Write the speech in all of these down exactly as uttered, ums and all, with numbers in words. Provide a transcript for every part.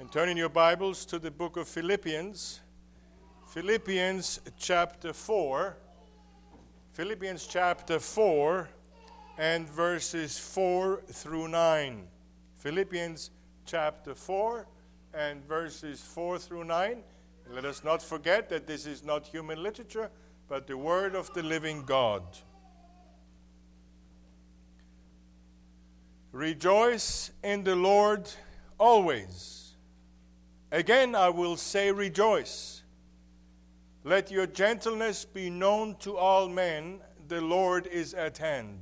Turning your Bibles to the book of Philippians, Philippians chapter four, Philippians chapter four and verses four through nine. Philippians chapter four and verses four through nine. And let us not forget that this is not human literature, but the word of the living God. Rejoice in the Lord always. Again, I will say rejoice. Let your gentleness be known to all men. The Lord is at hand.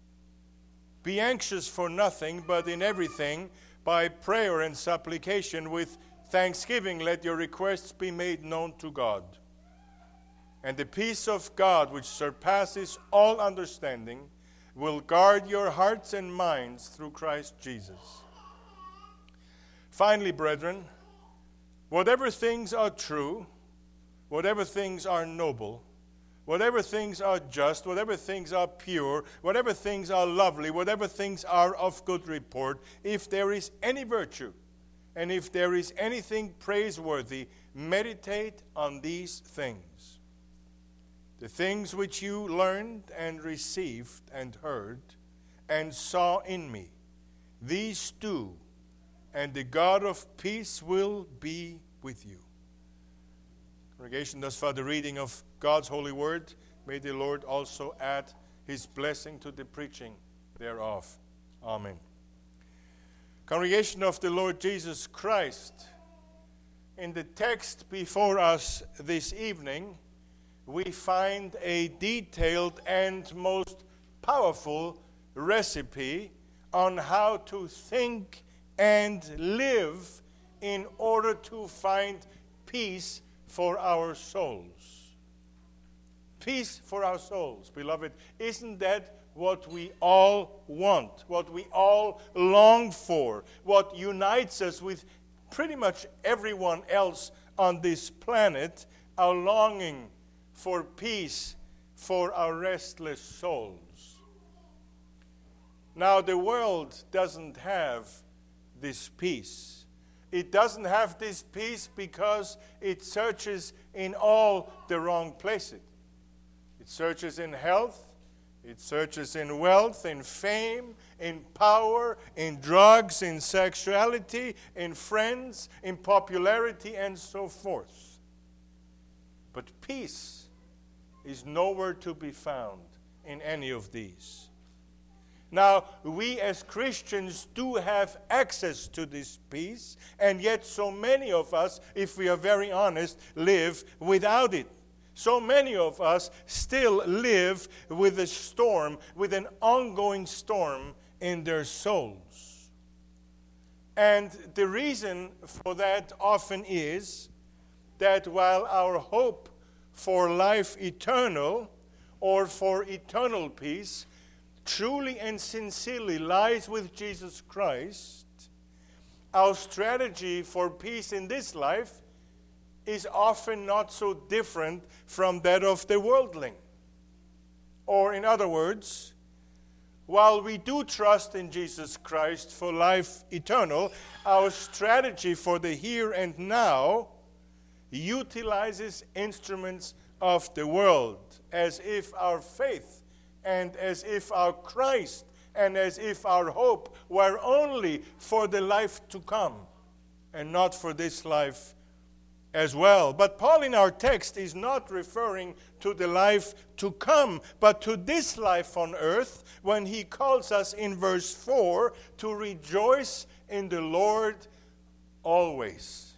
Be anxious for nothing, but in everything, by prayer and supplication, with thanksgiving, let your requests be made known to God. And the peace of God, which surpasses all understanding, will guard your hearts and minds through Christ Jesus. Finally, brethren, whatever things are true, whatever things are noble, whatever things are just, whatever things are pure, whatever things are lovely, whatever things are of good report, if there is any virtue, and if there is anything praiseworthy, meditate on these things. The things which you learned and received and heard and saw in me, these do, and the God of peace will be with you. Congregation, thus far the reading of God's holy word. May the Lord also add his blessing to the preaching thereof. Amen. Congregation of the Lord Jesus Christ, in the text before us this evening, we find a detailed and most powerful recipe on how to think and live in order to find peace for our souls. Peace for our souls, beloved. Isn't that what we all want, what we all long for, what unites us with pretty much everyone else on this planet, our longing for peace for our restless souls? Now, the world doesn't have this peace. It doesn't have this peace because it searches in all the wrong places. It searches in health, it searches in wealth, in fame, in power, in drugs, in sexuality, in friends, in popularity, and so forth. But peace is nowhere to be found in any of these. Now, we as Christians do have access to this peace, and yet so many of us, if we are very honest, live without it. So many of us still live with a storm, with an ongoing storm in their souls. And the reason for that often is that while our hope for life eternal or for eternal peace truly and sincerely lies with Jesus Christ, our strategy for peace in this life is often not so different from that of the worldling. Or in other words, while we do trust in Jesus Christ for life eternal, our strategy for the here and now utilizes instruments of the world, as if our faith and as if our Christ and as if our hope were only for the life to come and not for this life as well. But Paul in our text is not referring to the life to come, but to this life on earth, when he calls us in verse four to rejoice in the Lord always.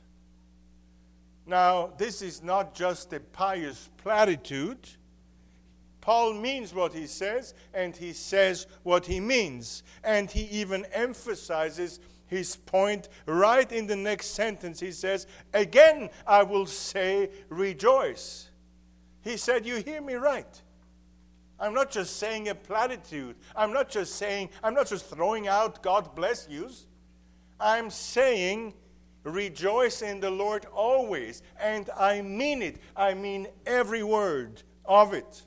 Now, this is not just a pious platitude. Paul means what he says, and he says what he means. And he even emphasizes his point right in the next sentence. He says, again, I will say rejoice. He said, you hear me right. I'm not just saying a platitude. I'm not just saying, I'm not just throwing out God bless yous. I'm saying rejoice in the Lord always. And I mean it. I mean every word of it.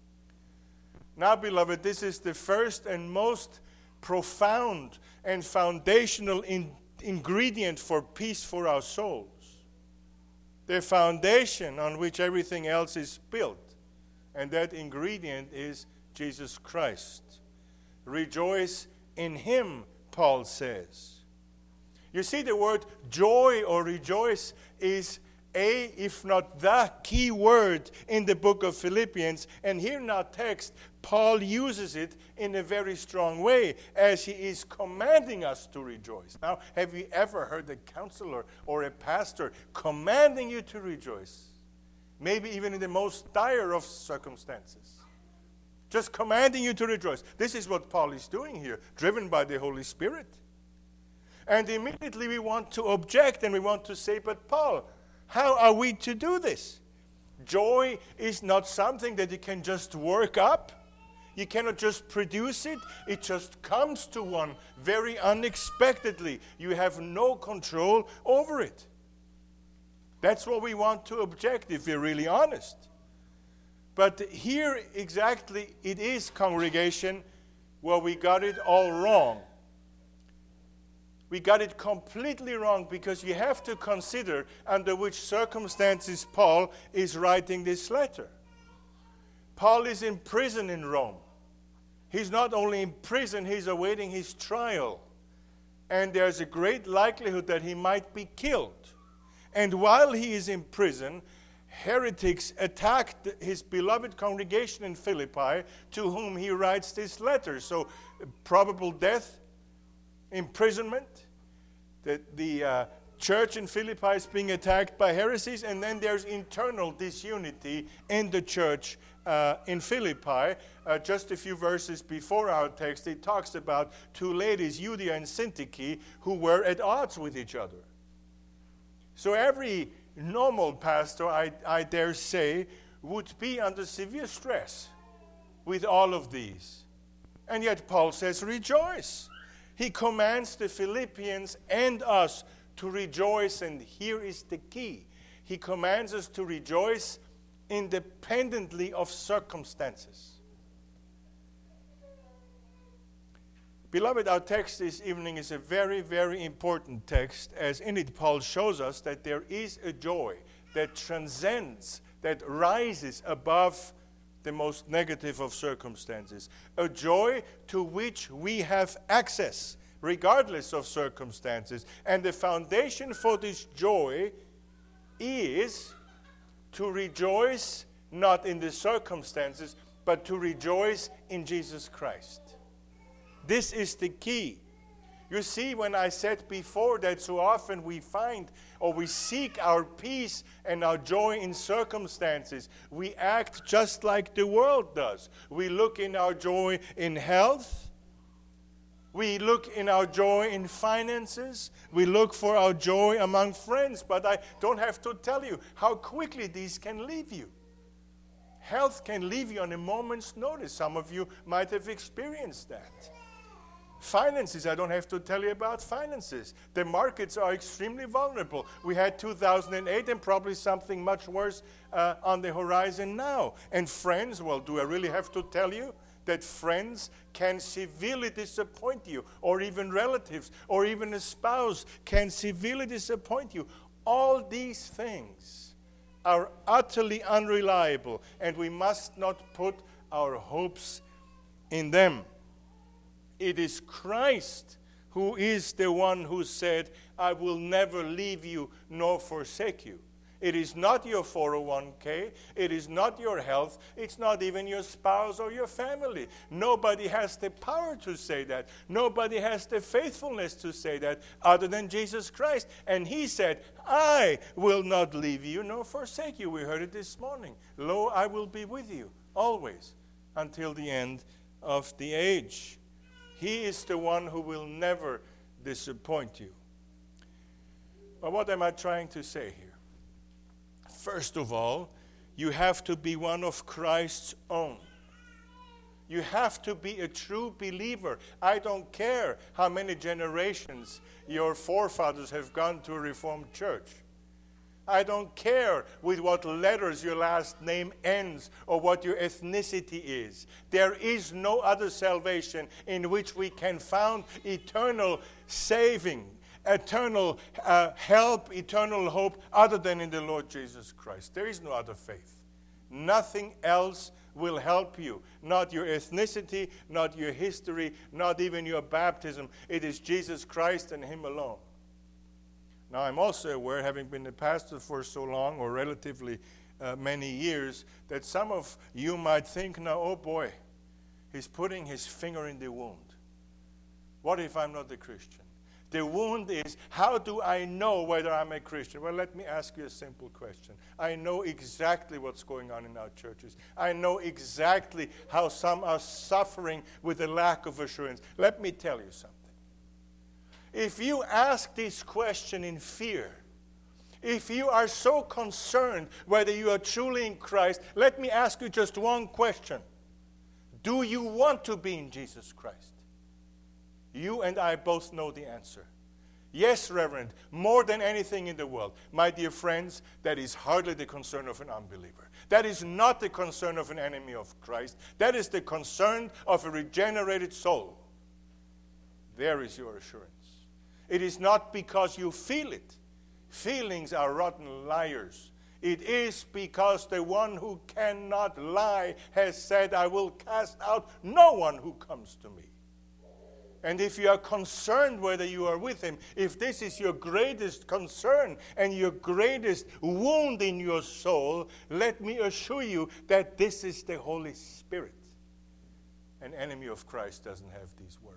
Now, beloved, this is the first and most profound and foundational in ingredient for peace for our souls. The foundation on which everything else is built. And that ingredient is Jesus Christ. Rejoice in him, Paul says. You see, the word joy or rejoice is a, if not the, key word in the book of Philippians. And here in our text, Paul uses it in a very strong way as he is commanding us to rejoice. Now, have you ever heard a counselor or a pastor commanding you to rejoice? Maybe even in the most dire of circumstances. Just commanding you to rejoice. This is what Paul is doing here, driven by the Holy Spirit. And immediately we want to object and we want to say, but Paul, how are we to do this? Joy is not something that you can just work up. You cannot just produce it. It just comes to one very unexpectedly. You have no control over it. That's what we want to object if we're really honest. But here exactly it is, congregation, where we got it all wrong. We got it completely wrong because you have to consider under which circumstances Paul is writing this letter. Paul is in prison in Rome. He's not only in prison, he's awaiting his trial. And there's a great likelihood that he might be killed. And while he is in prison, heretics attacked his beloved congregation in Philippi, to whom he writes this letter. So, probable death, imprisonment, that the uh, church in Philippi is being attacked by heresies, and then there's internal disunity in the church uh, in Philippi. Uh, just a few verses before our text, it talks about two ladies, Euodia and Syntyche, who were at odds with each other. So every normal pastor, I, I dare say, would be under severe stress with all of these. And yet Paul says, rejoice. He commands the Philippians and us to rejoice, and here is the key. He commands us to rejoice independently of circumstances. Beloved, our text this evening is a very, very important text, as in it Paul shows us that there is a joy that transcends, that rises above the most negative of circumstances. A joy to which we have access, regardless of circumstances. And the foundation for this joy is to rejoice not in the circumstances, but to rejoice in Jesus Christ. This is the key. You see, when I said before that so often we find or we seek our peace and our joy in circumstances, we act just like the world does. We look in our joy in health. We look in our joy in finances. We look for our joy among friends. But I don't have to tell you how quickly these can leave you. Health can leave you on a moment's notice. Some of you might have experienced that. Finances, I don't have to tell you about finances. The markets are extremely vulnerable. We had two thousand eight and probably something much worse uh, on the horizon now. And friends, well, do I really have to tell you that friends can severely disappoint you, or even relatives, or even a spouse can severely disappoint you? All these things are utterly unreliable, and we must not put our hopes in them. It is Christ who is the one who said, I will never leave you nor forsake you. It is not your four oh one k. It is not your health. It's not even your spouse or your family. Nobody has the power to say that. Nobody has the faithfulness to say that other than Jesus Christ. And he said, I will not leave you nor forsake you. We heard it this morning. Lo, I will be with you always until the end of the age. He is the one who will never disappoint you. But what am I trying to say here? First of all, you have to be one of Christ's own. You have to be a true believer. I don't care how many generations your forefathers have gone to a Reformed church. I don't care with what letters your last name ends or what your ethnicity is. There is no other salvation in which we can find eternal saving eternal uh, help, eternal hope, other than in the Lord Jesus Christ. There is no other faith. Nothing else will help you. Not your ethnicity, not your history, not even your baptism. It is Jesus Christ and Him alone. Now, I'm also aware, having been a pastor for so long, or relatively uh, many years, that some of you might think, now, oh boy, he's putting his finger in the wound. What if I'm not a Christian? The wound is, how do I know whether I'm a Christian? Well, let me ask you a simple question. I know exactly what's going on in our churches. I know exactly how some are suffering with a lack of assurance. Let me tell you something. If you ask this question in fear, if you are so concerned whether you are truly in Christ, let me ask you just one question. Do you want to be in Jesus Christ? You and I both know the answer. Yes, Reverend, more than anything in the world. My dear friends, that is hardly the concern of an unbeliever. That is not the concern of an enemy of Christ. That is the concern of a regenerated soul. There is your assurance. It is not because you feel it. Feelings are rotten liars. It is because the one who cannot lie has said, I will cast out no one who comes to me. And if you are concerned whether you are with Him, if this is your greatest concern and your greatest wound in your soul, let me assure you that this is the Holy Spirit. An enemy of Christ doesn't have these worries.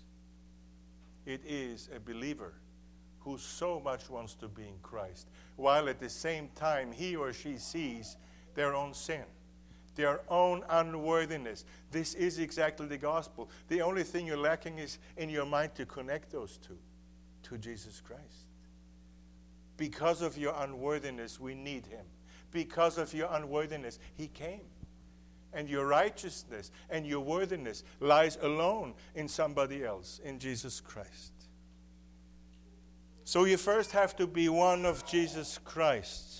It is a believer who so much wants to be in Christ, while at the same time he or she sees their own sin, their own unworthiness. This is exactly the gospel. The only thing you're lacking is in your mind to connect those two to Jesus Christ. Because of your unworthiness, we need Him. Because of your unworthiness, He came. And your righteousness and your worthiness lies alone in somebody else, in Jesus Christ. So you first have to be one of Jesus Christ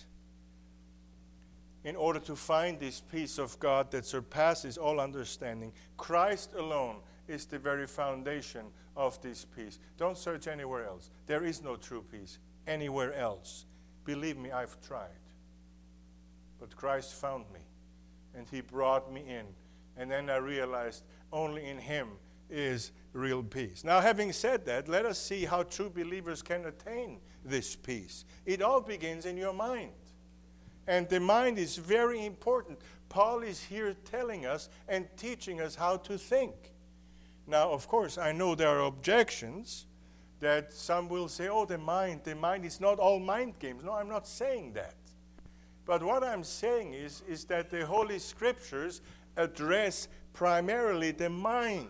in order to find this peace of God that surpasses all understanding. Christ alone is the very foundation of this peace. Don't search anywhere else. There is no true peace anywhere else. Believe me, I've tried. But Christ found me, and He brought me in. And then I realized only in Him is real peace. Now, having said that, let us see how true believers can attain this peace. It all begins in your mind. And the mind is very important. Paul is here telling us and teaching us how to think. Now, of course, I know there are objections that some will say, oh, the mind, the mind is not all mind games. No, I'm not saying that. But what I'm saying is, is that the Holy Scriptures address primarily the mind.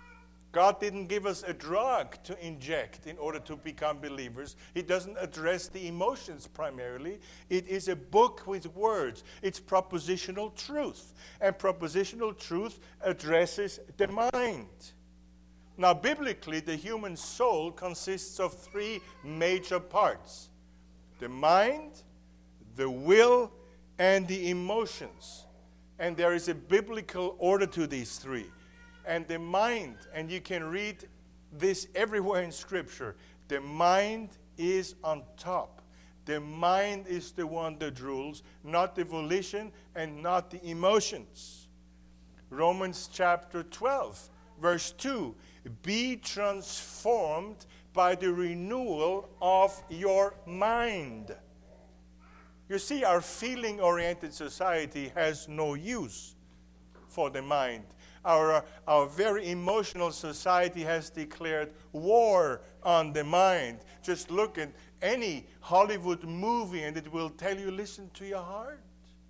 God didn't give us a drug to inject in order to become believers. He doesn't address the emotions primarily. It is a book with words. It's propositional truth. And propositional truth addresses the mind. Now, biblically, the human soul consists of three major parts: the mind, the will, and the emotions. And there is a biblical order to these three. And the mind, and you can read this everywhere in Scripture, the mind is on top. The mind is the one that rules, not the volition and not the emotions. Romans chapter twelve, verse two, be transformed by the renewal of your mind. You see, our feeling-oriented society has no use for the mind. Our, our very emotional society has declared war on the mind. Just look at any Hollywood movie and it will tell you, listen to your heart.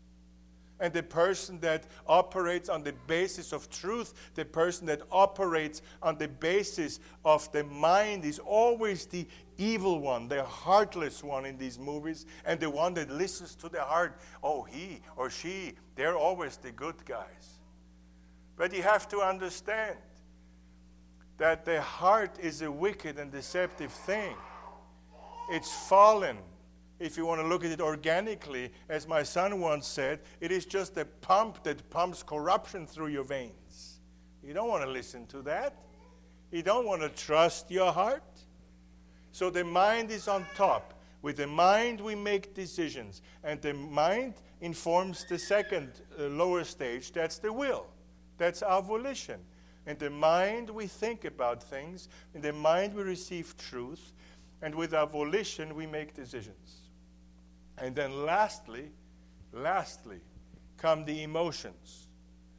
And the person that operates on the basis of truth, the person that operates on the basis of the mind is always the evil one, the heartless one in these movies, and the one that listens to the heart. Oh, he or she, they're always the good guys. But you have to understand that the heart is a wicked and deceptive thing. It's fallen. If you want to look at it organically, as my son once said, it is just a pump that pumps corruption through your veins. You don't want to listen to that. You don't want to trust your heart. So the mind is on top. With the mind, we make decisions. And the mind informs the second uh, lower stage. That's the will. That's our volition. In the mind, we think about things. In the mind, we receive truth. And with our volition, we make decisions. And then lastly, lastly, come the emotions.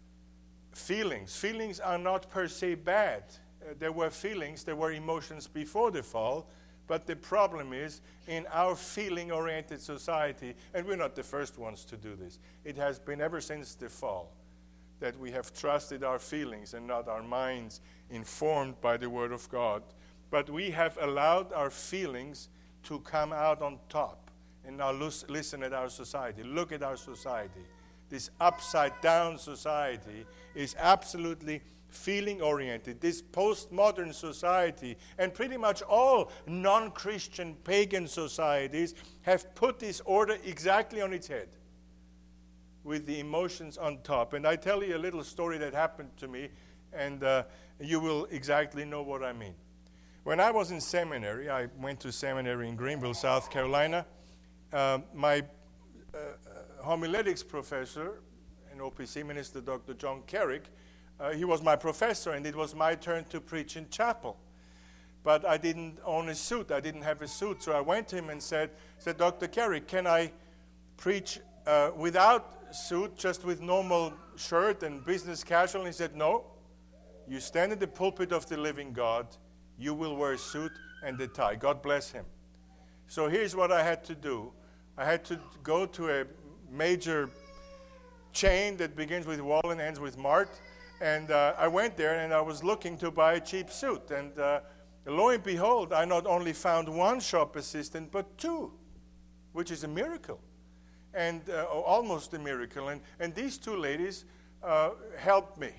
Feelings. Feelings are not per se bad. Uh, there were feelings, there were emotions before the fall. But the problem is, in our feeling-oriented society, and we're not the first ones to do this, it has been ever since the fall that we have trusted our feelings and not our minds informed by the Word of God. But we have allowed our feelings to come out on top. And now listen at our society. Look at our society. This upside-down society is absolutely feeling-oriented. This postmodern society, and pretty much all non-Christian pagan societies, have put this order exactly on its head, with the emotions on top. And I tell you a little story that happened to me, and uh, you will exactly know what I mean. When I was in seminary, I went to seminary in Greenville, South Carolina. Uh, my uh, homiletics professor, an O P C minister, Doctor John Carrick, Uh, he was my professor, and it was my turn to preach in chapel. But I didn't own a suit. I didn't have a suit. So I went to him and said, said Doctor Carrick, can I preach uh, without suit, just with normal shirt and business casual? And he said, no. You stand in the pulpit of the living God. You will wear a suit and a tie. God bless him. So here's what I had to do. I had to go to a major chain that begins with Wall and ends with Mart. And uh, I went there, and I was looking to buy a cheap suit. And uh, lo and behold, I not only found one shop assistant, but two, which is a miracle, and uh, almost a miracle. And, and these two ladies uh, helped me.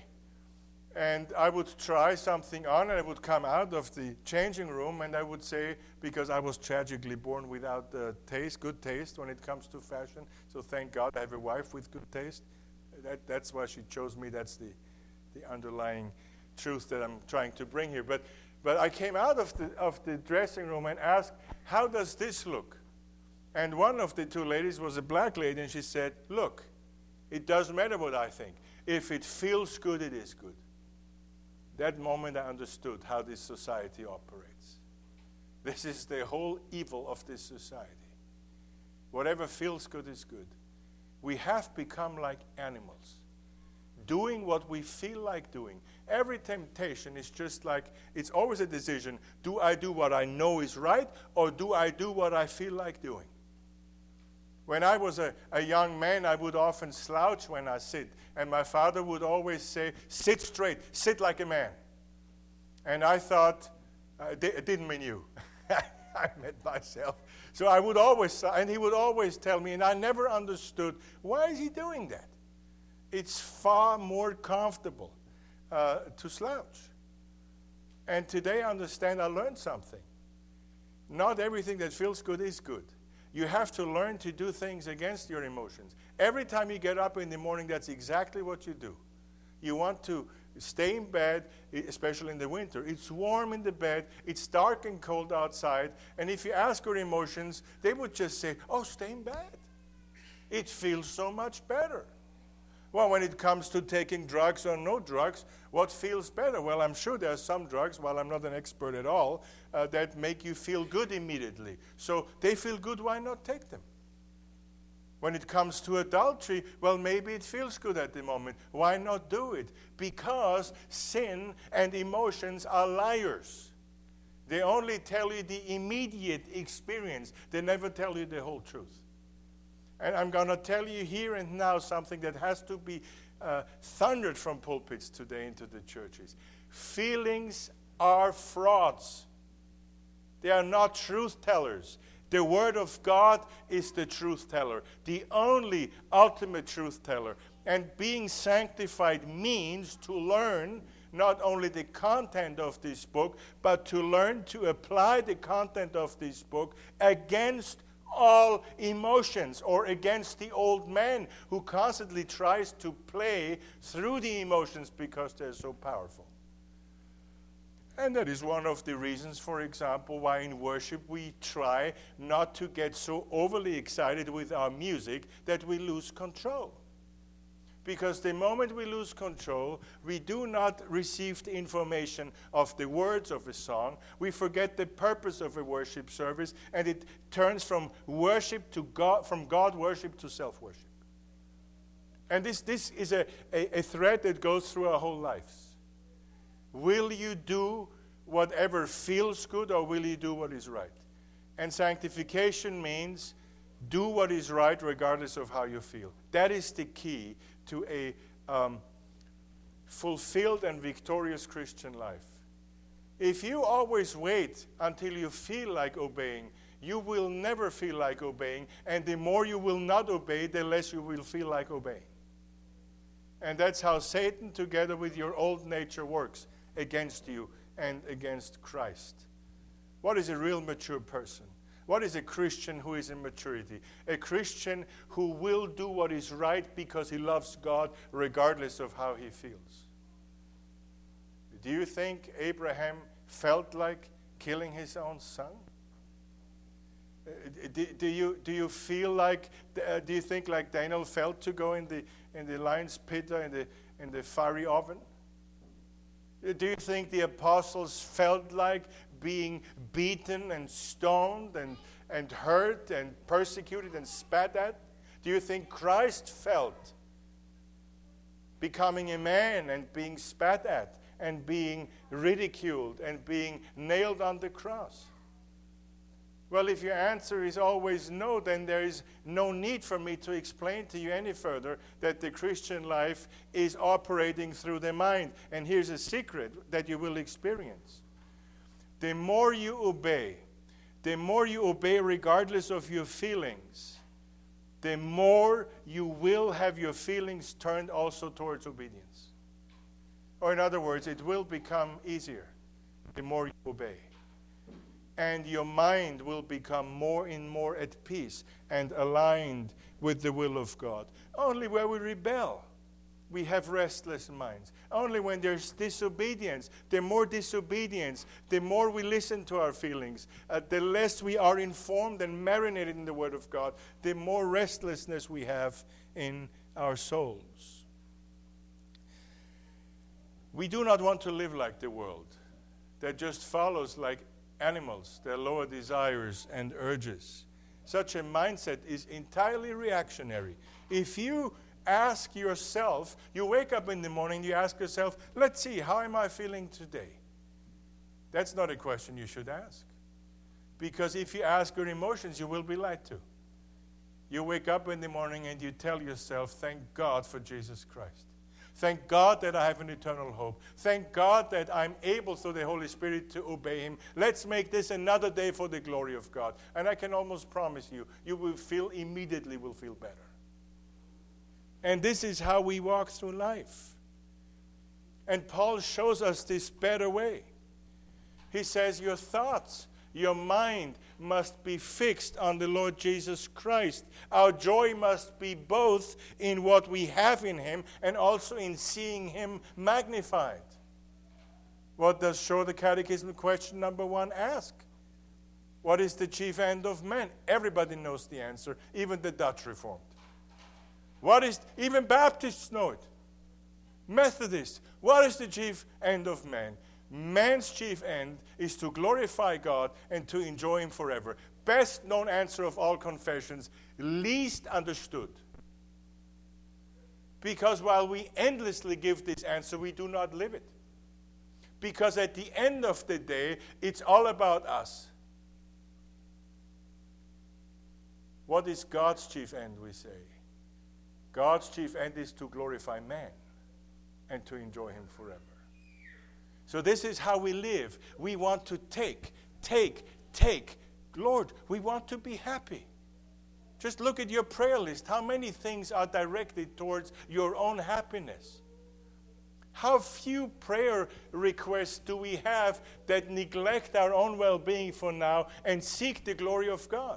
And I would try something on, and I would come out of the changing room, and I would say, because I was tragically born without uh, taste, good taste when it comes to fashion, so thank God I have a wife with good taste. That, that's why she chose me. That's the the underlying truth that I'm trying to bring here. But but I came out of the of the dressing room and asked, how does this look? And one of the two ladies was a black lady, and she said, look, it doesn't matter what I think. If it feels good, it is good. That moment I understood how this society operates. This is the whole evil of this society. Whatever feels good is good. We have become like animals, doing what we feel like doing. Every temptation is just like, it's always a decision. Do I do what I know is right, or do I do what I feel like doing? When I was a, a young man, I would often slouch when I sit. And my father would always say, sit straight, sit like a man. And I thought, uh, it didn't mean you. I meant myself. So I would always, and he would always tell me, and I never understood, why is he doing that? It's far more comfortable uh, to slouch. And today I understand, I learned something. Not everything that feels good is good. You have to learn to do things against your emotions. Every time you get up in the morning, that's exactly what you do. You want to stay in bed, especially in the winter. It's warm in the bed. It's dark and cold outside. And if you ask your emotions, they would just say, oh, stay in bed. It feels so much better. Well, when it comes to taking drugs or no drugs, what feels better? Well, I'm sure there are some drugs, while I'm not an expert at all, uh, that make you feel good immediately. So they feel good, why not take them? When it comes to adultery, well, maybe it feels good at the moment. Why not do it? Because sin and emotions are liars. They only tell you the immediate experience. They never tell you the whole truth. And I'm going to tell you here and now something that has to be uh, thundered from pulpits today into the churches. Feelings are frauds. They are not truth tellers. The Word of God is the truth teller, the only ultimate truth teller. And being sanctified means to learn not only the content of this book, but to learn to apply the content of this book against all emotions, or against the old man who constantly tries to play through the emotions because they're so powerful. And that is one of the reasons, for example, why in worship we try not to get so overly excited with our music that we lose control. Because the moment we lose control, we do not receive the information of the words of a song. We forget the purpose of a worship service, and it turns from worship to God, from God worship to self-worship. And this, this is a, a, a thread that goes through our whole lives. Will you do whatever feels good, or will you do what is right? And sanctification means do what is right regardless of how you feel. That is the key to a um, fulfilled and victorious Christian life. If you always wait until you feel like obeying, you will never feel like obeying, and the more you will not obey, the less you will feel like obeying. And that's how Satan, together with your old nature, works against you and against Christ. What is a real mature person? What is a Christian who is in maturity? A Christian who will do what is right because he loves God regardless of how he feels. Do you think Abraham felt like killing his own son? Uh, do, do you do you feel like uh, do you think like Daniel felt to go in the in the lion's pit or in the in the fiery oven? Do you think the apostles felt like being beaten and stoned and, and hurt and persecuted and spat at? Do you think Christ felt becoming a man and being spat at and being ridiculed and being nailed on the cross? Well, if your answer is always no, then there is no need for me to explain to you any further that the Christian life is operating through the mind. And here's a secret that you will experience. The more you obey, the more you obey regardless of your feelings, the more you will have your feelings turned also towards obedience. Or in other words, it will become easier the more you obey. And your mind will become more and more at peace and aligned with the will of God. Only where we rebel, we have restless minds. Only when there's disobedience, the more disobedience, the more we listen to our feelings, uh, the less we are informed and marinated in the Word of God, the more restlessness we have in our souls. We do not want to live like the world that just follows like animals, their lower desires and urges. Such a mindset is entirely reactionary. If you ask yourself, you wake up in the morning, you ask yourself, let's see, how am I feeling today? That's not a question you should ask. Because if you ask your emotions, you will be lied to. You wake up in the morning and you tell yourself, thank God for Jesus Christ. Thank God that I have an eternal hope. Thank God that I'm able through the Holy Spirit to obey Him. Let's make this another day for the glory of God. And I can almost promise you, you will feel immediately will feel better. And this is how we walk through life. And Paul shows us this better way. He says, your thoughts, your mind must be fixed on the Lord Jesus Christ. Our joy must be both in what we have in Him and also in seeing Him magnified. What does Show the Catechism question number one ask? What is the chief end of man? Everybody knows the answer, even the Dutch Reformed. What is, even Baptists know it. Methodists, what is the chief end of man? Man's chief end is to glorify God and to enjoy Him forever. Best known answer of all confessions, least understood. Because while we endlessly give this answer, we do not live it. Because at the end of the day, it's all about us. What is God's chief end, we say? God's chief end is to glorify man and to enjoy Him forever. So this is how we live. We want to take, take, take. Lord, we want to be happy. Just look at your prayer list. How many things are directed towards your own happiness? How few prayer requests do we have that neglect our own well-being for now and seek the glory of God?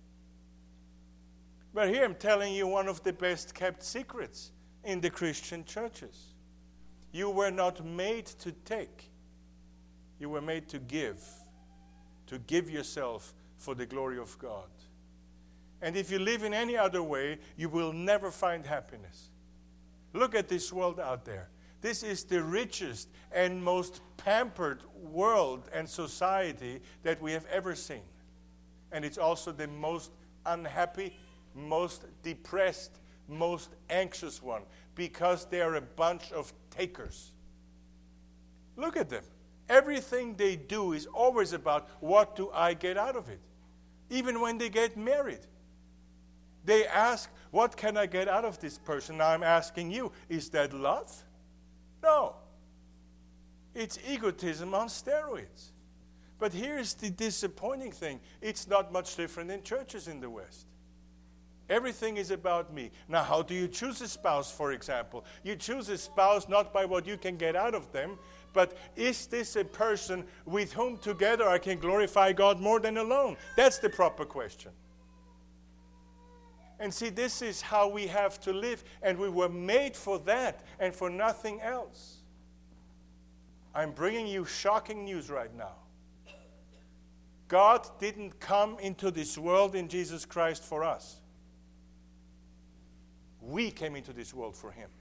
But here I'm telling you one of the best kept secrets in the Christian churches. You were not made to take. You were made to give, to give yourself for the glory of God. And if you live in any other way, you will never find happiness. Look at this world out there. This is the richest and most pampered world and society that we have ever seen. And it's also the most unhappy, most depressed, most anxious one, because they are a bunch of takers. Look at them. Everything they do is always about, what do I get out of it? Even when they get married, they ask, what can I get out of this person? Now I'm asking you, is that love? No. It's egotism on steroids. But here's the disappointing thing. It's not much different in churches in the West. Everything is about me. Now, how do you choose a spouse, for example? You choose a spouse not by what you can get out of them, but is this a person with whom together I can glorify God more than alone? That's the proper question. And see, this is how we have to live, and we were made for that and for nothing else. I'm bringing you shocking news right now. God didn't come into this world in Jesus Christ for us. We came into this world for Him.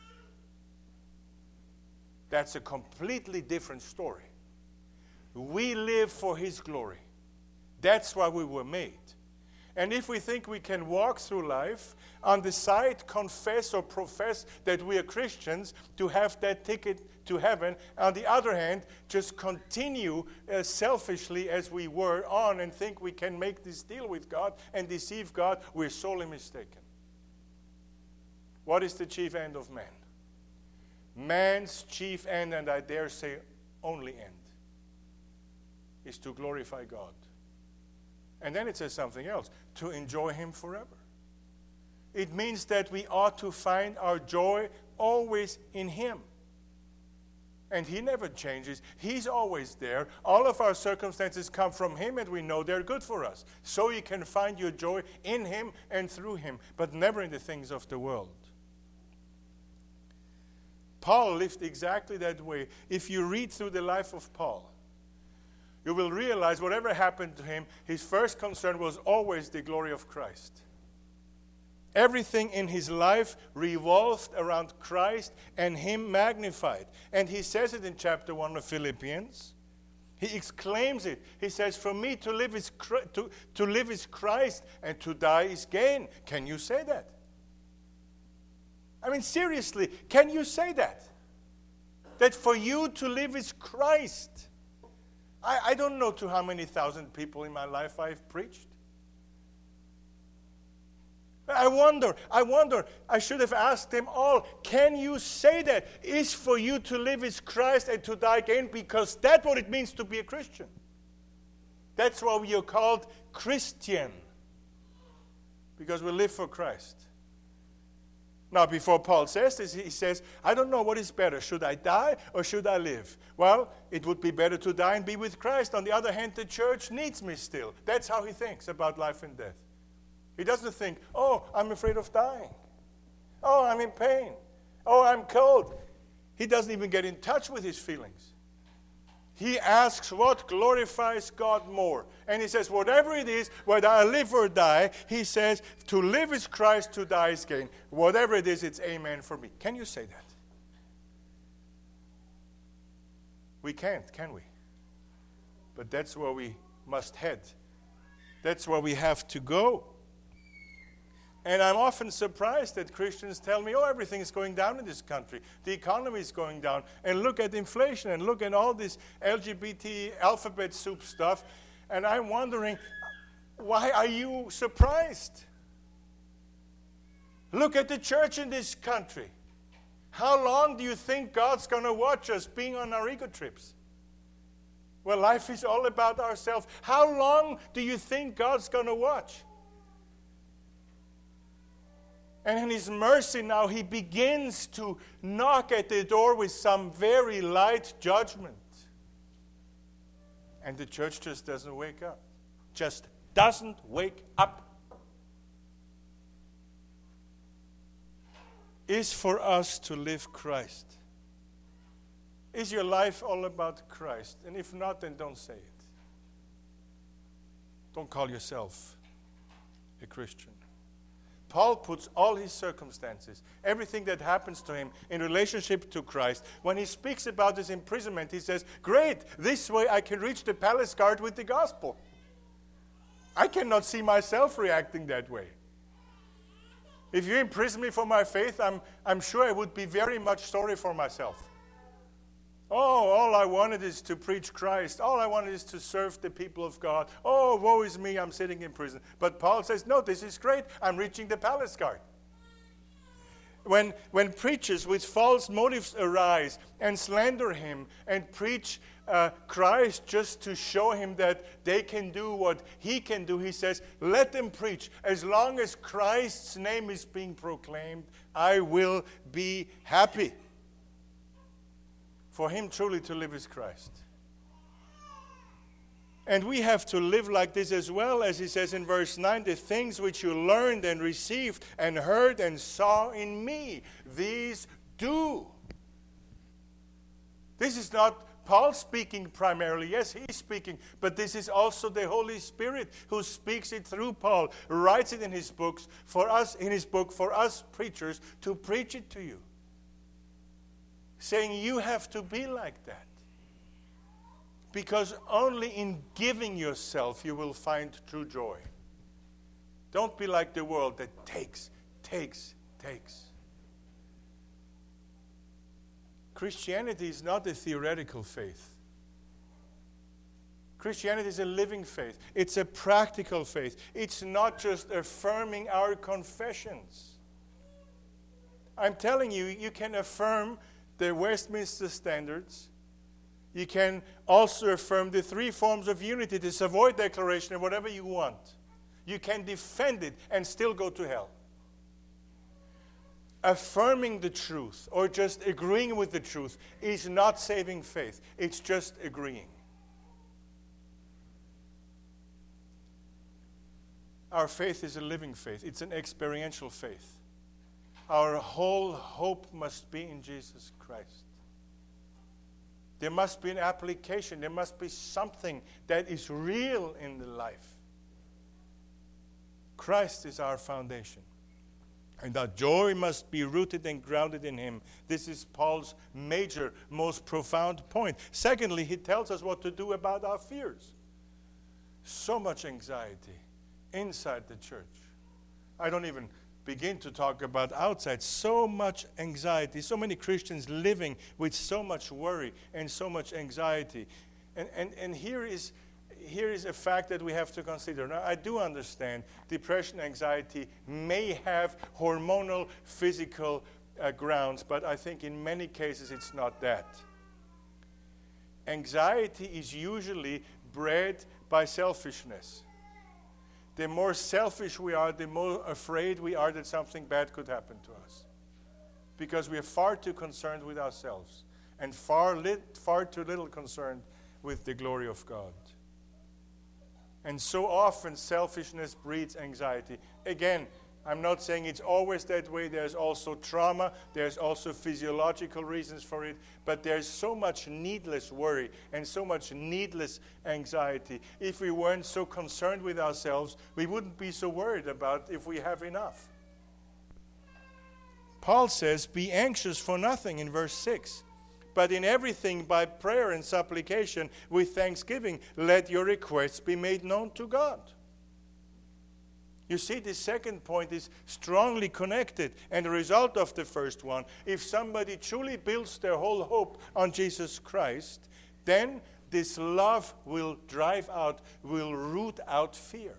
That's a completely different story. We live for His glory. That's why we were made. And if we think we can walk through life, on the side confess or profess that we are Christians to have that ticket to heaven, on the other hand, just continue uh, selfishly as we were on and think we can make this deal with God and deceive God, we're sorely mistaken. What is the chief end of man? Man's chief end, and I dare say only end, is to glorify God. And then it says something else, to enjoy Him forever. It means that we ought to find our joy always in Him. And He never changes. He's always there. All of our circumstances come from Him, and we know they're good for us. So you can find your joy in Him and through Him, but never in the things of the world. Paul lived exactly that way. If you read through the life of Paul, you will realize whatever happened to him, his first concern was always the glory of Christ. Everything in his life revolved around Christ and Him magnified. And he says it in chapter one of Philippians. He exclaims it. He says, for me to live is, to, to live is Christ, and to die is gain. Can you say that? I mean, seriously, can you say that? That for you to live is Christ. I, I don't know to how many thousand people in my life I've preached. I wonder, I wonder, I should have asked them all, can you say that? Is for you to live is Christ and to die gain? Because that's what it means to be a Christian. That's why we are called Christian. Because we live for Christ. Now, before Paul says this, he says, I don't know what is better. Should I die or should I live? Well, it would be better to die and be with Christ. On the other hand, the church needs me still. That's how he thinks about life and death. He doesn't think, oh, I'm afraid of dying. Oh, I'm in pain. Oh, I'm cold. He doesn't even get in touch with his feelings. He asks what glorifies God more. And he says, whatever it is, whether I live or die, he says, to live is Christ, to die is gain. Whatever it is, it's amen for me. Can you say that? We can't, can we? But that's where we must head. That's where we have to go. And I'm often surprised that Christians tell me, oh, everything is going down in this country. The economy is going down. And look at inflation and look at all this L G B T alphabet soup stuff. And I'm wondering, why are you surprised? Look at the church in this country. How long do you think God's going to watch us being on our ego trips? Well, life is all about ourselves. How long do you think God's going to watch? And in His mercy now, He begins to knock at the door with some very light judgment. And the church just doesn't wake up. Just doesn't wake up. Is for us to live Christ. Is your life all about Christ? And if not, then don't say it. Don't call yourself a Christian. Paul puts all his circumstances, everything that happens to him in relationship to Christ. When he speaks about his imprisonment, he says, great, this way I can reach the palace guard with the gospel. I cannot see myself reacting that way. If you imprison me for my faith, I'm, I'm sure I would be very much sorry for myself. Oh, all I wanted is to preach Christ. All I wanted is to serve the people of God. Oh, woe is me, I'm sitting in prison. But Paul says, no, this is great. I'm reaching the palace guard. When, when preachers with false motives arise and slander him and preach uh, Christ just to show him that they can do what he can do, he says, let them preach. As long as Christ's name is being proclaimed, I will be happy. For him truly to live is Christ. And we have to live like this as well, as he says in verse nine, the things which you learned and received and heard and saw in me, these do. This is not Paul speaking primarily. Yes, he's speaking, but this is also the Holy Spirit who speaks it through Paul, writes it in his books for us, in his book for us preachers to preach it to you. Saying you have to be like that. Because only in giving yourself you will find true joy. Don't be like the world that takes, takes, takes. Christianity is not a theoretical faith. Christianity is a living faith. It's a practical faith. It's not just affirming our confessions. I'm telling you, you can affirm the Westminster Standards. You can also affirm the three forms of unity, the Savoy Declaration, and whatever you want. You can defend it and still go to hell. Affirming the truth or just agreeing with the truth is not saving faith. It's just agreeing. Our faith is a living faith. It's an experiential faith. Our whole hope must be in Jesus Christ. There must be an application. There must be something that is real in the life. Christ is our foundation. And our joy must be rooted and grounded in him. This is Paul's major, most profound point. Secondly, he tells us what to do about our fears. So much anxiety inside the church. I don't even begin to talk about outside. So much anxiety. So many Christians living with so much worry and so much anxiety. And, and, and here is here is a fact that we have to consider. Now, I do understand depression, anxiety may have hormonal, physical uh, grounds, but I think in many cases it's not that. Anxiety is usually bred by selfishness. The more selfish we are, the more afraid we are that something bad could happen to us. Because we are far too concerned with ourselves and far, lit, far too little concerned with the glory of God. And so often selfishness breeds anxiety. Again, I'm not saying it's always that way. There's also trauma. There's also physiological reasons for it. But there's so much needless worry and so much needless anxiety. If we weren't so concerned with ourselves, we wouldn't be so worried about if we have enough. Paul says, be anxious for nothing in verse six. But in everything by prayer and supplication with thanksgiving, let your requests be made known to God. You see, the second point is strongly connected and a result of the first one. If somebody truly builds their whole hope on Jesus Christ, then this love will drive out, will root out fear.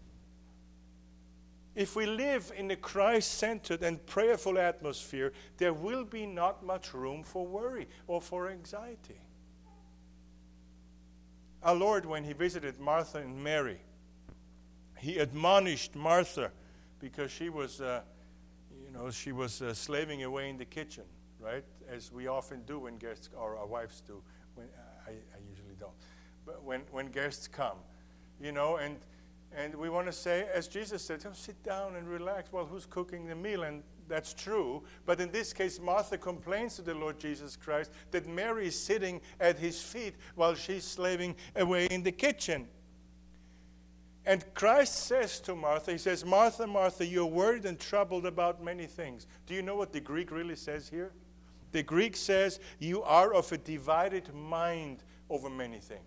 If we live in a Christ-centered and prayerful atmosphere, there will be not much room for worry or for anxiety. Our Lord, when he visited Martha and Mary, he admonished Martha because she was, uh, you know, she was uh, slaving away in the kitchen, right? As we often do when guests, or our wives do. When I, I usually don't, but when when guests come, you know, and. And we want to say, as Jesus said, oh, sit down and relax. Well, who's cooking the meal? And That's true. But in this case, Martha complains to the Lord Jesus Christ that Mary is sitting at his feet while she's slaving away in the kitchen. And Christ says to Martha, he says, Martha, Martha, you're worried and troubled about many things. Do you know what the Greek really says here? The Greek says, you are of a divided mind over many things.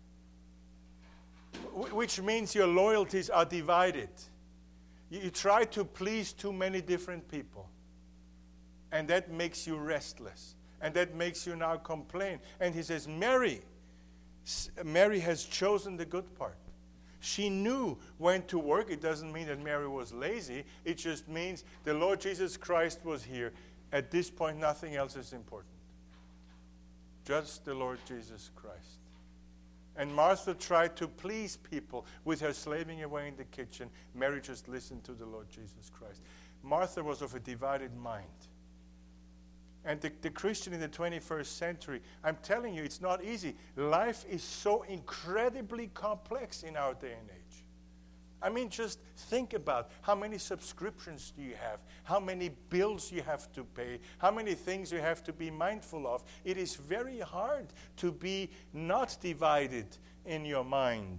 Which means your loyalties are divided. You try to please too many different people. And that makes you restless. And that makes you now complain. And he says, Mary, Mary has chosen the good part. She knew when to work. It doesn't mean that Mary was lazy. It just means the Lord Jesus Christ was here. At this point, nothing else is important. Just the Lord Jesus Christ. And Martha tried to please people with her slaving away in the kitchen. Mary just listened to the Lord Jesus Christ. Martha was of a divided mind. And the, the Christian in the twenty-first century, I'm telling you, it's not easy. Life is so incredibly complex in our day and age. I mean, just think about how many subscriptions do you have, how many bills you have to pay, how many things you have to be mindful of. It is very hard to be not divided in your mind.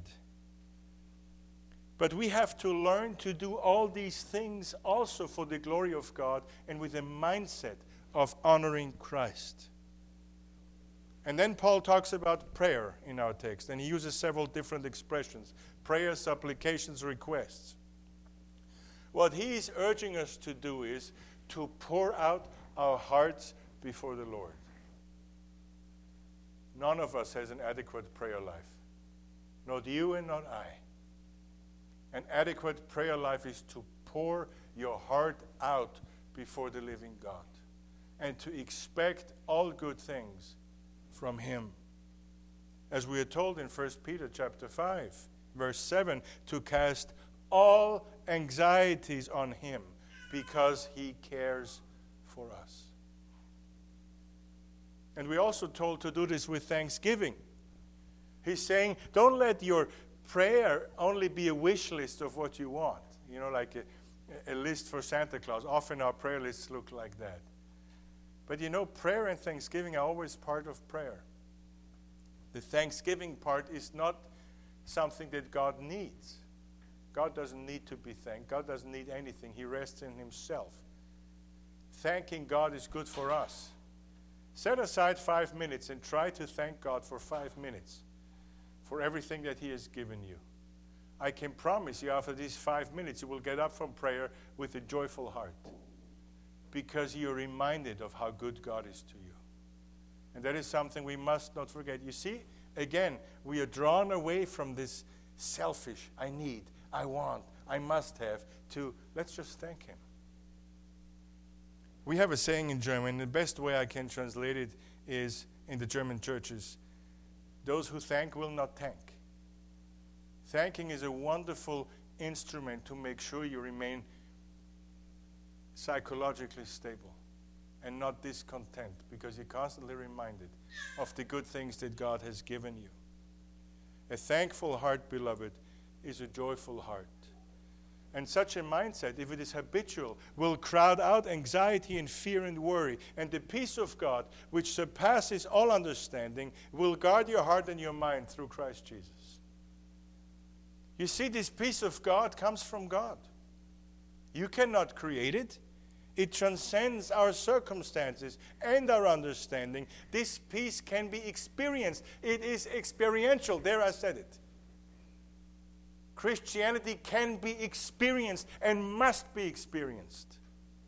But we have to learn to do all these things also for the glory of God and with a mindset of honoring Christ. And then Paul talks about prayer in our text, and he uses several different expressions: prayer, supplications, requests. What he is urging us to do is to pour out our hearts before the Lord. None of us has an adequate prayer life. Not you and not I. An adequate prayer life is to pour your heart out before the living God and to expect all good things from him. As we are told in First Peter chapter five, verse seven, to cast all anxieties on him because he cares for us. And we're also told to do this with thanksgiving. He's saying, don't let your prayer only be a wish list of what you want. You know, like a, a list for Santa Claus. Often our prayer lists look like that. But you know, prayer and thanksgiving are always part of prayer. The thanksgiving part is not something that God needs. God doesn't need to be thanked. God doesn't need anything. He rests in himself. Thanking God is good for us. Set aside five minutes and try to thank God for five minutes for everything that he has given you. I can promise you after these five minutes you will get up from prayer with a joyful heart, because you're reminded of how good God is to you. And that is something we must not forget. You see, again, we are drawn away from this selfish, I need, I want, I must have, to let's just thank him. We have a saying in German, the best way I can translate it is in the German churches: those who thank will not thank. Thanking is a wonderful instrument to make sure you remain psychologically stable and not discontent, because you're constantly reminded of the good things that God has given you. A thankful heart, beloved, is a joyful heart. And such a mindset, if it is habitual, will crowd out anxiety and fear and worry. And the peace of God, which surpasses all understanding, will guard your heart and your mind through Christ Jesus. You see, this peace of God comes from God. You cannot create it. It transcends our circumstances and our understanding. This peace can be experienced. It is experiential. There, I said it. Christianity can be experienced and must be experienced.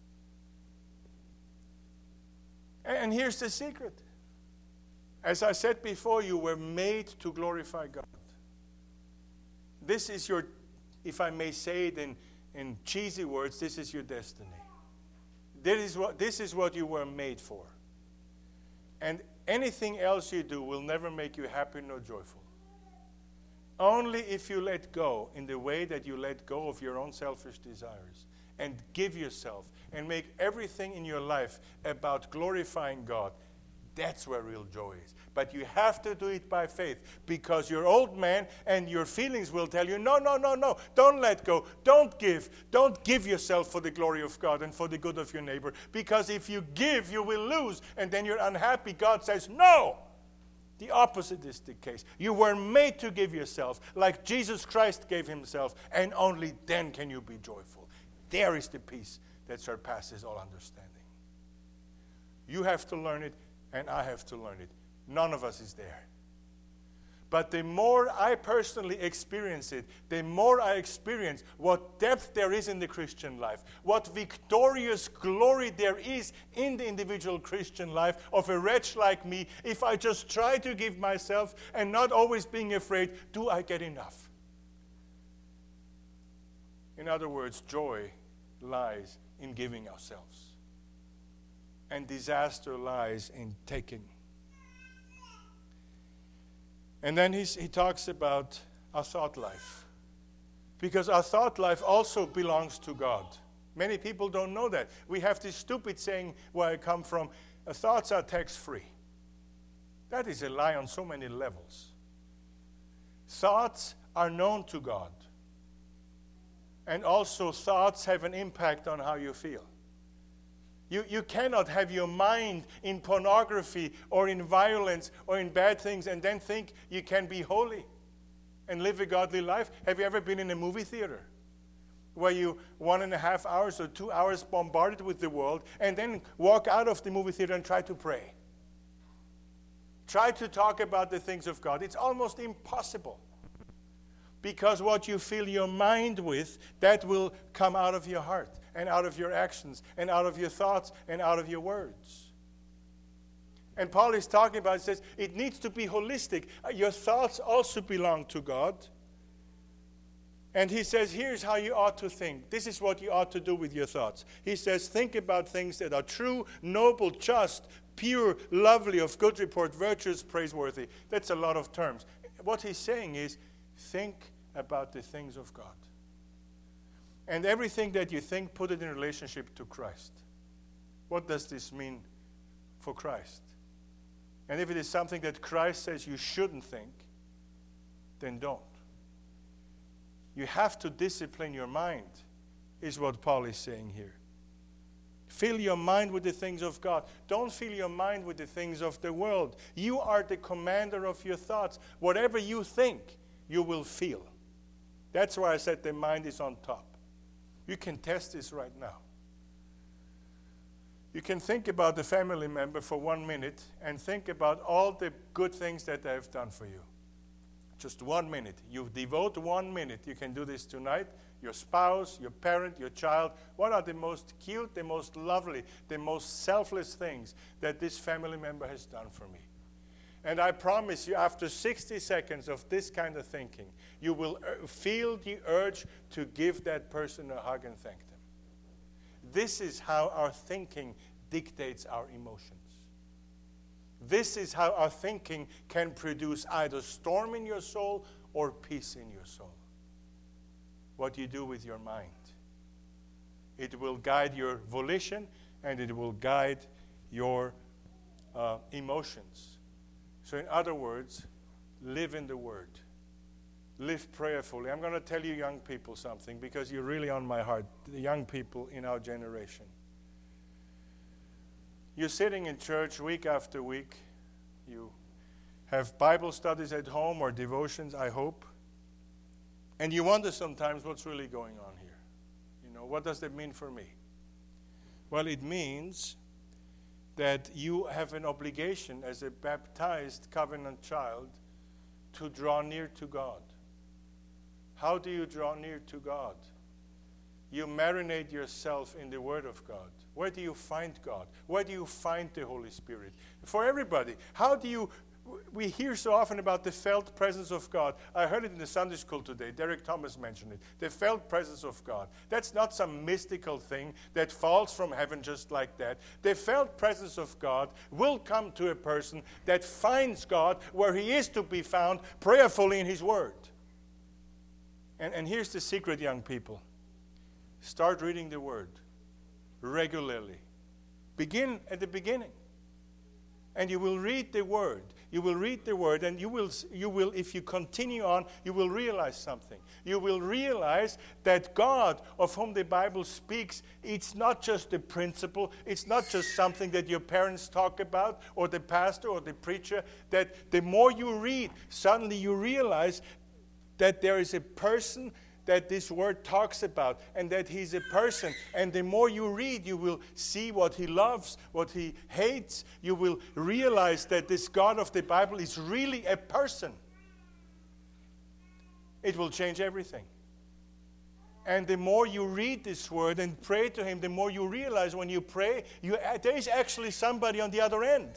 And here's the secret. As I said before, you were made to glorify God. This is your, if I may say it in, in cheesy words, this is your destiny. This is what, this is what you were made for. And anything else you do will never make you happy nor joyful. Only if you let go in the way that you let go of your own selfish desires and give yourself and make everything in your life about glorifying God, That's where real joy is. But you have to do it by faith, because your old man and your feelings will tell you, no, no, no, no, don't let go. Don't give. Don't give yourself for the glory of God and for the good of your neighbor. Because if you give, you will lose, and then you're unhappy. God says, no. The opposite is the case. You were made to give yourself like Jesus Christ gave himself, and only then can you be joyful. There is the peace that surpasses all understanding. You have to learn it, and I have to learn it. None of us is there. But the more I personally experience it, the more I experience what depth there is in the Christian life, what victorious glory there is in the individual Christian life of a wretch like me. If I just try to give myself and not always being afraid, do I get enough? In other words, joy lies in giving ourselves, and disaster lies in taking. And then he's, he talks about our thought life, because our thought life also belongs to God. Many people don't know that. We have this stupid saying where I come from, uh, thoughts are tax-free. That is a lie on so many levels. Thoughts are known to God. And also thoughts have an impact on how you feel. You, you cannot have your mind in pornography or in violence or in bad things and then think you can be holy and live a godly life. Have you ever been in a movie theater where you one and a half hours or two hours bombarded with the world and then walk out of the movie theater and try to pray? Try to talk about the things of God. It's almost impossible. Because what you fill your mind with, that will come out of your heart and out of your actions and out of your thoughts and out of your words. And Paul is talking about, he says, it needs to be holistic. Your thoughts also belong to God. And he says, here's how you ought to think. This is what you ought to do with your thoughts. He says, think about things that are true, noble, just, pure, lovely, of good report, virtuous, praiseworthy. That's a lot of terms. What he's saying is, think about the things of God. And everything that you think, put it in relationship to Christ. What does this mean for Christ? And if it is something that Christ says you shouldn't think, then don't. You have to discipline your mind, is what Paul is saying here. Fill your mind with the things of God. Don't fill your mind with the things of the world. You are the commander of your thoughts. Whatever you think, you will feel. That's why I said the mind is on top. You can test this right now. You can think about the family member for one minute and think about all the good things that they have done for you. Just one minute. You devote one minute. You can do this tonight. Your spouse, your parent, your child. What are the most cute, the most lovely, the most selfless things that this family member has done for me? And I promise you, after sixty seconds of this kind of thinking, you will feel the urge to give that person a hug and thank them. This is how our thinking dictates our emotions. This is how our thinking can produce either storm in your soul or peace in your soul. What you do with your mind. It will guide your volition and it will guide your uh, emotions. So in other words, live in the Word. Live prayerfully. I'm going to tell you young people something because you're really on my heart, the young people in our generation. You're sitting in church week after week. You have Bible studies at home or devotions, I hope. And you wonder sometimes what's really going on here. You know, what does that mean for me? Well, it means that you have an obligation as a baptized covenant child to draw near to God. How do you draw near to God? You marinate yourself in the Word of God. Where do you find God? Where do you find the Holy Spirit? For everybody, how do you... We hear so often about the felt presence of God. I heard it in the Sunday school today. Derek Thomas mentioned it. The felt presence of God. That's not some mystical thing that falls from heaven just like that. The felt presence of God will come to a person that finds God where He is to be found prayerfully in His Word. And, and here's the secret, young people. Start reading the Word regularly. Begin at the beginning. And you will read the Word. You will read the Word, and you will, you will, if you continue on, you will realize something. You will realize that God, of whom the Bible speaks, it's not just a principle. It's not just something that your parents talk about, or the pastor, or the preacher. That the more you read, suddenly you realize that there is a person that this word talks about, and that he's a person. And the more you read, you will see what he loves, what he hates. You will realize that this God of the Bible is really a person. It will change everything. And the more you read this word and pray to him, the more you realize when you pray, you, there is actually somebody on the other end.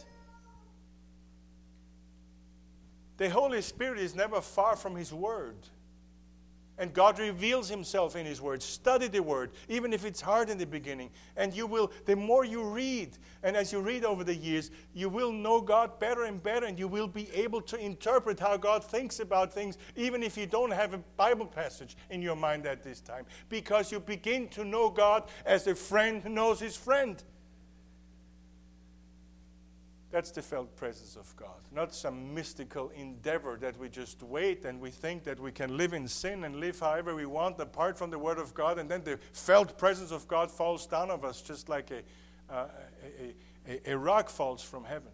The Holy Spirit is never far from his word. And God reveals himself in his word. Study the word, even if it's hard in the beginning. And you will, the more you read, and as you read over the years, you will know God better and better, and you will be able to interpret how God thinks about things, even if you don't have a Bible passage in your mind at this time. Because you begin to know God as a friend who knows his friend. That's the felt presence of God, not some mystical endeavor that we just wait and we think that we can live in sin and live however we want apart from the Word of God, and then the felt presence of God falls down on us just like a, uh, a, a, a rock falls from heaven.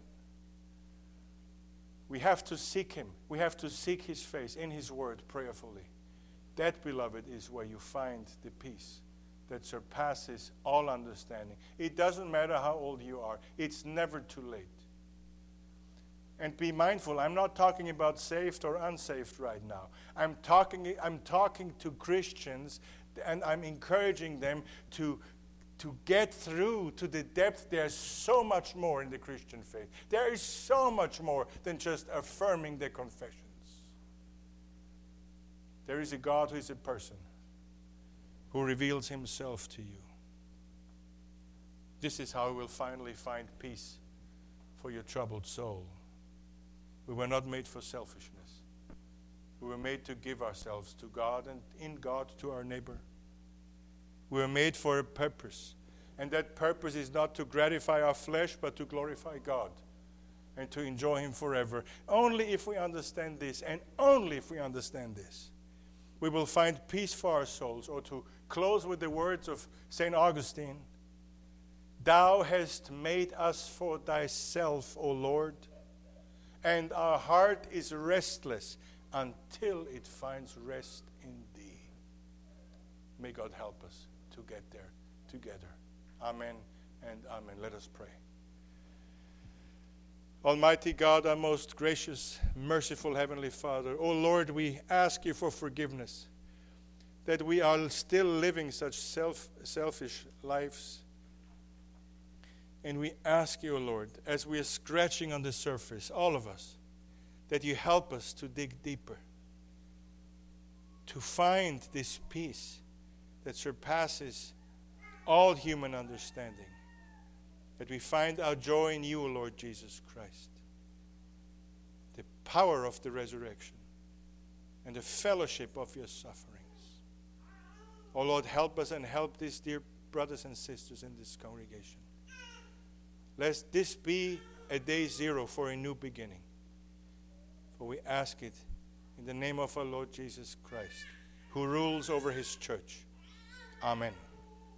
We have to seek him. We have to seek his face in his word prayerfully. That, beloved, is where you find the peace that surpasses all understanding. It doesn't matter how old you are. It's never too late. And be mindful, I'm not talking about saved or unsaved right now. I'm talking, I'm talking to Christians, and I'm encouraging them to, to get through to the depth. There's so much more in the Christian faith. There is so much more than just affirming the confessions. There is a God who is a person, who reveals himself to you. This is how we will finally find peace for your troubled soul. We were not made for selfishness. We were made to give ourselves to God, and in God to our neighbor. We were made for a purpose. And that purpose is not to gratify our flesh, but to glorify God and to enjoy him forever. Only if we understand this, and only if we understand this, we will find peace for our souls. Or to close with the words of Saint Augustine, "Thou hast made us for thyself, O Lord, and our heart is restless until it finds rest in thee." May God help us to get there together. Amen and amen. Let us pray. Almighty God, our most gracious, merciful Heavenly Father, O Lord, we ask you for forgiveness that we are still living such self, selfish lives. And we ask you, Lord, as we are scratching on the surface, all of us, that you help us to dig deeper, to find this peace that surpasses all human understanding, that we find our joy in you, Lord Jesus Christ, the power of the resurrection, and the fellowship of your sufferings. Oh Lord, help us and help these dear brothers and sisters in this congregation. Let this be a day zero for a new beginning. For we ask it in the name of our Lord Jesus Christ, who rules over his church. Amen.